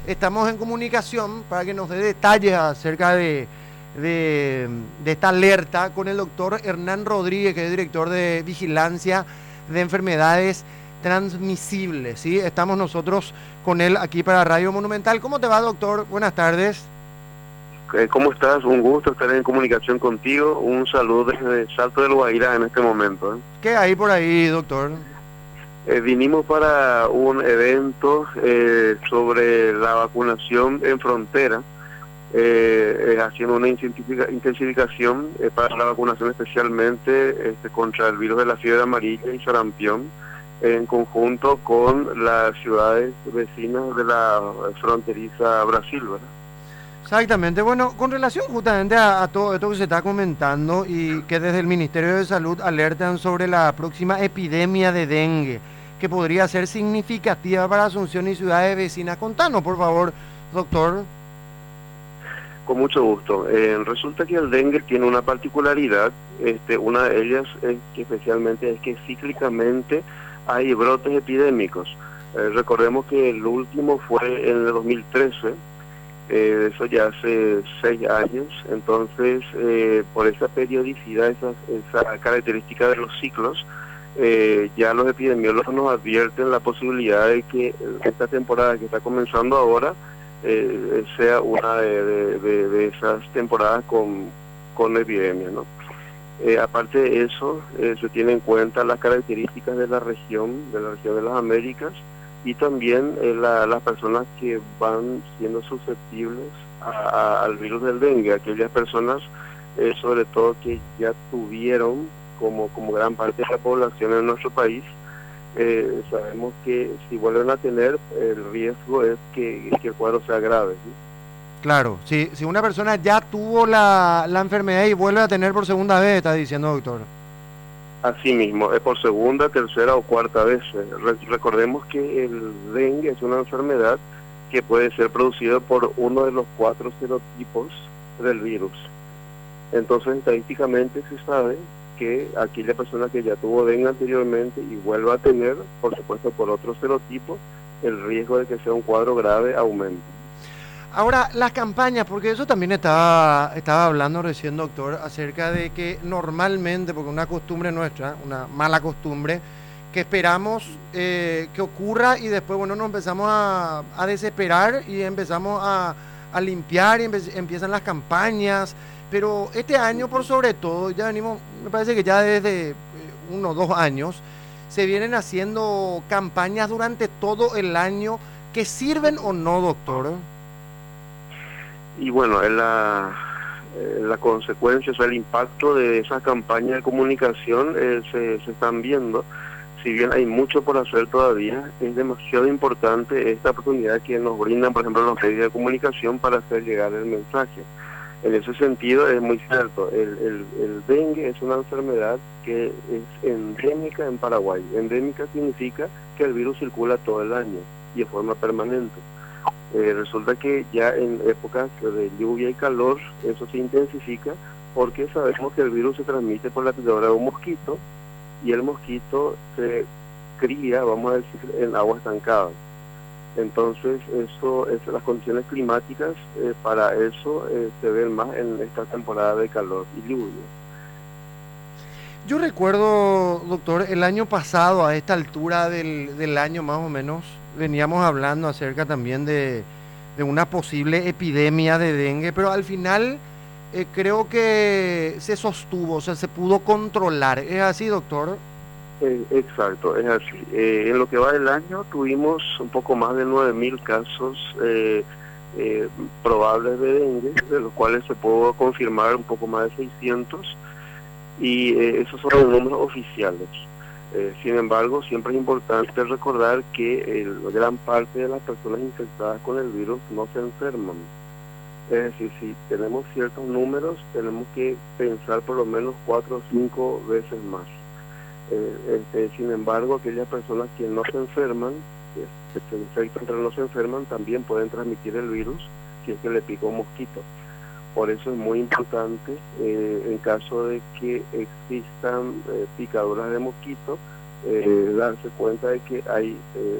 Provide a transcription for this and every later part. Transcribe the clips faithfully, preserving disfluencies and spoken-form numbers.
estamos en comunicación para que nos dé detalles acerca de, de, de esta alerta con el doctor Hernán Rodríguez, que es director de Vigilancia de Enfermedades Transmisibles, ¿sí? Estamos nosotros con él aquí para Radio Monumental. ¿Cómo te va, doctor? Buenas tardes. ¿Cómo estás? Un gusto estar en comunicación contigo. Un saludo desde Salto del Guairá en este momento. ¿eh? ¿Qué hay por ahí, doctor? Eh, vinimos para un evento eh, sobre la vacunación en frontera, eh, eh, haciendo una intensificación eh, para la vacunación especialmente este, contra el virus de la fiebre amarilla y sarampión, en conjunto con las ciudades vecinas de la fronteriza Brasil, ¿verdad? Exactamente. Bueno, con relación justamente a, a todo esto que se está comentando y que desde el Ministerio de Salud alertan sobre la próxima epidemia de dengue, que podría ser significativa para Asunción y ciudades vecinas. Contanos, por favor, doctor. Con mucho gusto. Eh, resulta que el dengue tiene una particularidad, este, una de ellas es que especialmente es que cíclicamente hay brotes epidémicos. Eh, recordemos que el último fue en el dos mil trece, eh, eso ya hace seis años, entonces eh, por esa periodicidad, esa, esa característica de los ciclos, eh, ya los epidemiólogos nos advierten la posibilidad de que esta temporada que está comenzando ahora eh, sea una de, de, de, de esas temporadas con, con epidemia, ¿no? Eh, aparte de eso, eh, se tiene en cuenta las características de la región, de la región de las Américas, y también eh, la, las personas que van siendo susceptibles a, a, al virus del dengue, aquellas personas eh, sobre todo que ya tuvieron, como, como gran parte de la población en nuestro país, eh, sabemos que si vuelven a tener, el riesgo es que, que el cuadro sea grave, ¿sí? Claro, si, si una persona ya tuvo la, la enfermedad y vuelve a tener por segunda vez, está diciendo, doctor. Así mismo, es por segunda, tercera o cuarta vez. Re recordemos que el dengue es una enfermedad que puede ser producida por uno de los cuatro serotipos del virus. Entonces, estadísticamente se sabe que aquella persona que ya tuvo dengue anteriormente y vuelva a tener, por supuesto por otro serotipo, el riesgo de que sea un cuadro grave aumenta. Ahora, las campañas, porque eso también estaba, estaba hablando recién, doctor, acerca de que normalmente, porque una costumbre nuestra, una mala costumbre, que esperamos eh, que ocurra y después, bueno, nos empezamos a, a desesperar y empezamos a, a limpiar y empe empiezan las campañas, pero este año, por sobre todo, ya venimos, me parece que ya desde eh, uno o dos años, se vienen haciendo campañas durante todo el año que sirven o no, doctor. Y bueno, la, la consecuencia, o sea, el impacto de esas campañas de comunicación eh, se, se están viendo. Si bien hay mucho por hacer todavía, es demasiado importante esta oportunidad que nos brindan, por ejemplo, los medios de comunicación para hacer llegar el mensaje. En ese sentido es muy cierto, el, el, el dengue es una enfermedad que es endémica en Paraguay. Endémica significa que el virus circula todo el año y de forma permanente. Eh, resulta que ya en épocas de lluvia y calor eso se intensifica porque sabemos que el virus se transmite por la picadura de un mosquito y el mosquito se cría, vamos a decir, en agua estancada. Entonces eso es, las condiciones climáticas eh, para eso eh, se ven más en esta temporada de calor y lluvia. Yo recuerdo, doctor, el año pasado, a esta altura del, del año más o menos, veníamos hablando acerca también de, de una posible epidemia de dengue, pero al final eh, creo que se sostuvo, o sea, se pudo controlar. ¿Es así, doctor? Eh, exacto, es así. Eh, en lo que va del año tuvimos un poco más de nueve mil casos eh, eh, probables de dengue, de los cuales se pudo confirmar un poco más de seiscientos. Y eh, esos son los números oficiales. Eh, sin embargo, siempre es importante recordar que el, gran parte de las personas infectadas con el virus no se enferman. Es decir, si tenemos ciertos números, tenemos que pensar por lo menos cuatro o cinco veces más. Eh, este, sin embargo, aquellas personas que no se enferman, que se infectan pero no se enferman, también pueden transmitir el virus si es que le pica un mosquito. Por eso es muy importante, eh, en caso de que existan eh, picaduras de mosquito, eh, darse cuenta de que hay eh,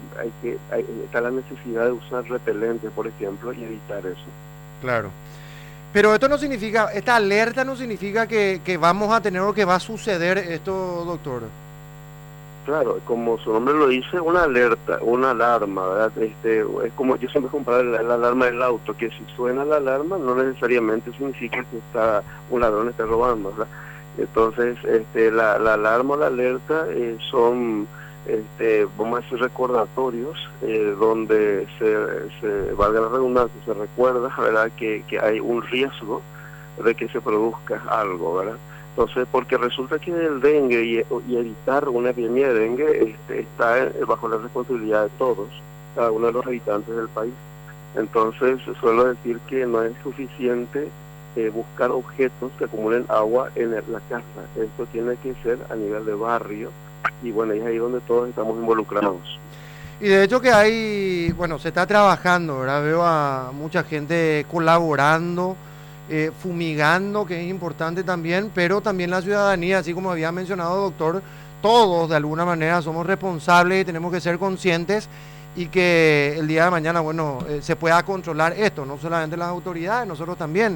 hay que hay, está la necesidad de usar repelentes, por ejemplo, y evitar eso. Claro. Pero esto no significa, esta alerta no significa que, que vamos a tener o que va a suceder esto, doctor. Claro, como su nombre lo dice, una alerta, una alarma, ¿verdad? Este, es como yo siempre comparo la, la alarma del auto, que si suena la alarma no necesariamente significa que está un ladrón está robando, ¿verdad? Entonces, este, la, la alarma o la alerta eh, son, este, vamos a decir, recordatorios, eh, donde se, se, valga la redundancia, se recuerda, ¿verdad?, que, que hay un riesgo de que se produzca algo, ¿verdad? Entonces, porque resulta que el dengue y, y evitar una epidemia de dengue este, está bajo la responsabilidad de todos, cada uno de los habitantes del país. Entonces, suelo decir que no es suficiente eh, buscar objetos que acumulen agua en el, la casa. Esto tiene que ser a nivel de barrio y bueno, es ahí donde todos estamos involucrados. Y de hecho que hay, bueno, se está trabajando, ¿verdad? Veo a mucha gente colaborando, eh, fumigando, que es importante también, pero también la ciudadanía, así como había mencionado doctor, todos de alguna manera somos responsables y tenemos que ser conscientes y que el día de mañana, bueno, eh, se pueda controlar esto, no solamente las autoridades, nosotros también.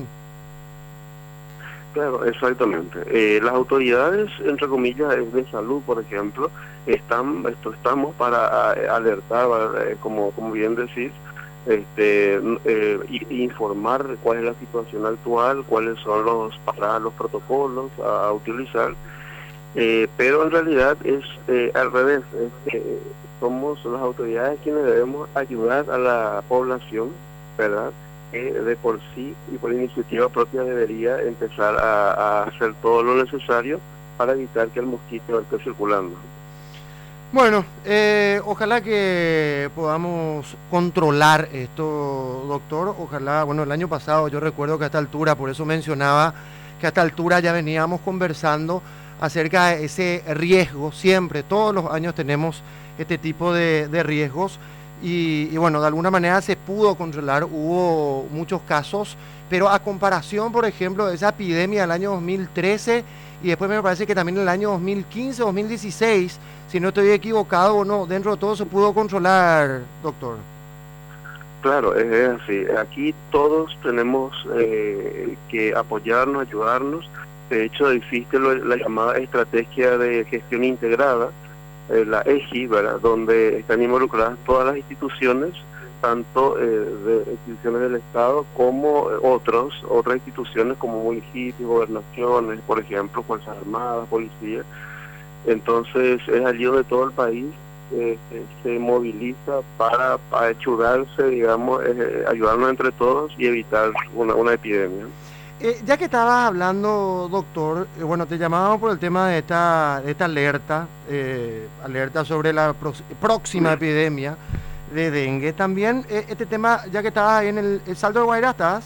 Claro, exactamente. Eh, las autoridades, entre comillas, de salud, por ejemplo, están, esto, estamos para eh, alertar, eh, como, como bien decís, este, eh, informar cuál es la situación actual, cuáles son los para los protocolos a, a utilizar, eh, pero en realidad es eh, al revés, es, eh, somos las autoridades quienes debemos ayudar a la población, ¿verdad?, que de por sí y por iniciativa propia debería empezar a, a hacer todo lo necesario para evitar que el mosquito esté circulando. Bueno, eh, ojalá que podamos controlar esto, doctor. Ojalá, bueno, el año pasado yo recuerdo que a esta altura, por eso mencionaba que a esta altura ya veníamos conversando acerca de ese riesgo. Siempre, todos los años tenemos este tipo de, de riesgos. Y, y bueno, de alguna manera se pudo controlar, hubo muchos casos, pero a comparación, por ejemplo, de esa epidemia del año dos mil trece y después me parece que también en el año dos mil quince, dos mil dieciséis, si no estoy equivocado o no, dentro de todo se pudo controlar, doctor. Claro, es así. Aquí todos tenemos eh, que apoyarnos, ayudarnos. De hecho, existe lo, la llamada estrategia de gestión integrada, Eh, la E G I, ¿verdad?, donde están involucradas todas las instituciones, tanto eh, de instituciones del Estado como eh, otros, otras instituciones como municipios, gobernaciones, por ejemplo, Fuerzas Armadas, Policía. Entonces es allí donde todo el país eh, eh, se moviliza para, para ayudarse, digamos, eh, ayudarnos entre todos y evitar una, una epidemia. Eh, ya que estabas hablando, doctor, eh, bueno, te llamábamos por el tema de esta, de esta alerta, eh, alerta sobre la pro próxima epidemia de dengue. También eh, este tema, ya que estabas ahí en el, el Salto de Guairá, ¿estás?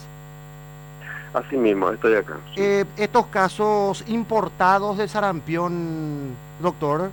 Así mismo, estoy acá. Sí. Eh, estos casos importados de sarampión, doctor.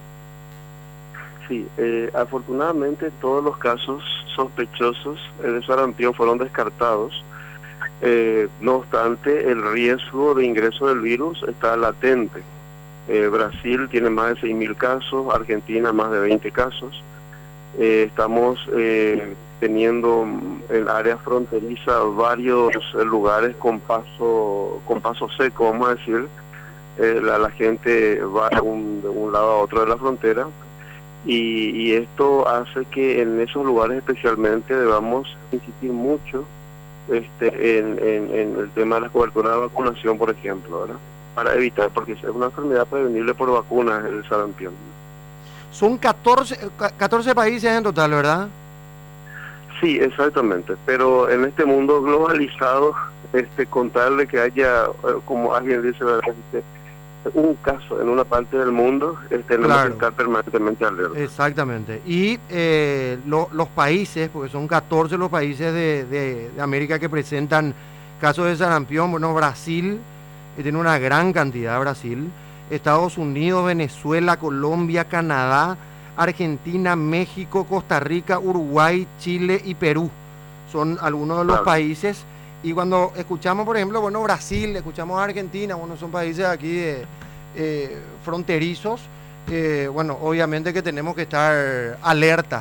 Sí, eh, afortunadamente todos los casos sospechosos de sarampión fueron descartados. Eh, no obstante, el riesgo de ingreso del virus está latente. Eh, Brasil tiene más de seis mil casos, Argentina más de veinte casos. Eh, estamos eh, teniendo en áreas fronterizas varios eh, lugares con paso con paso seco, vamos a decir. Eh, la, la gente va de un, de un lado a otro de la frontera y, y esto hace que en esos lugares especialmente debamos insistir mucho Este, en, en, en el tema de la cobertura de vacunación, por ejemplo, ¿verdad?, para evitar, porque es una enfermedad prevenible por vacunas, el sarampión. Son catorce, catorce países en total, ¿verdad? Sí, exactamente, pero en este mundo globalizado, este, con tal de que haya, como alguien dice, ¿verdad?, este, un caso en una parte del mundo, este, tenemos claro. que estar permanentemente alerta. Exactamente. Y eh, lo, los países, porque son catorce los países de, de, de América que presentan casos de sarampión. Bueno, Brasil eh, tiene una gran cantidad, Brasil, Estados Unidos, Venezuela, Colombia, Canadá, Argentina, México, Costa Rica, Uruguay, Chile y Perú. Son algunos de los claro. países. Y cuando escuchamos, por ejemplo, bueno, Brasil, escuchamos a Argentina, bueno, son países aquí eh, eh, fronterizos, eh, bueno, obviamente que tenemos que estar alertas,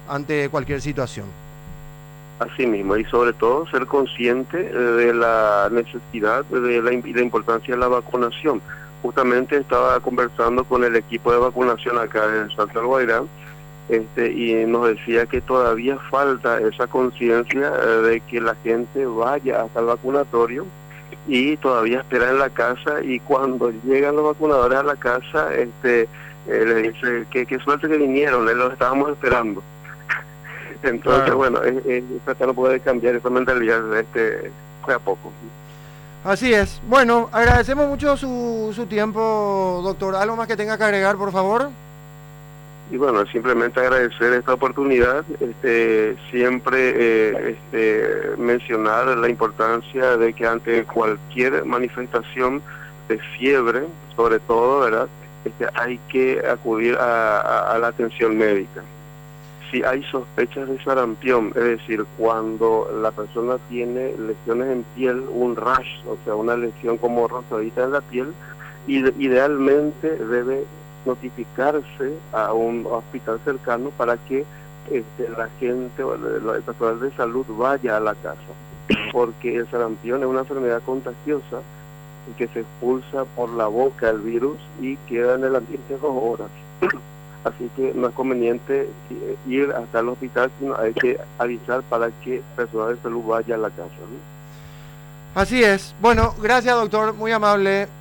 ante cualquier situación. Así mismo, y sobre todo ser consciente de la necesidad, de la, de la importancia de la vacunación. Justamente estaba conversando con el equipo de vacunación acá en Santa Guairá, este, y nos decía que todavía falta esa conciencia de que la gente vaya hasta el vacunatorio y todavía espera en la casa, y cuando llegan los vacunadores a la casa, este, eh, le dice que qué suerte que vinieron, eh, los estábamos esperando. Entonces, claro, bueno, es, es, tratar no puede cambiar esa mentalidad este, de a poco. Así es. Bueno, agradecemos mucho su, su tiempo, doctor. ¿Algo más que tenga que agregar, por favor? Y bueno, simplemente agradecer esta oportunidad, este, siempre eh, este, mencionar la importancia de que ante cualquier manifestación de fiebre, sobre todo, ¿verdad?, este, hay que acudir a, a, a la atención médica. Si hay sospechas de sarampión, es decir, cuando la persona tiene lesiones en piel, un rash, o sea, una lesión como rosadita en la piel, idealmente debe notificarse a un hospital cercano para que este, la gente o el personal de salud vaya a la casa, porque el sarampión es una enfermedad contagiosa que se expulsa por la boca el virus y queda en el ambiente dos horas. Así que no es conveniente ir hasta el hospital, sino hay que avisar para que el personal de salud vaya a la casa, ¿no? Así es. Bueno, gracias, doctor, muy amable.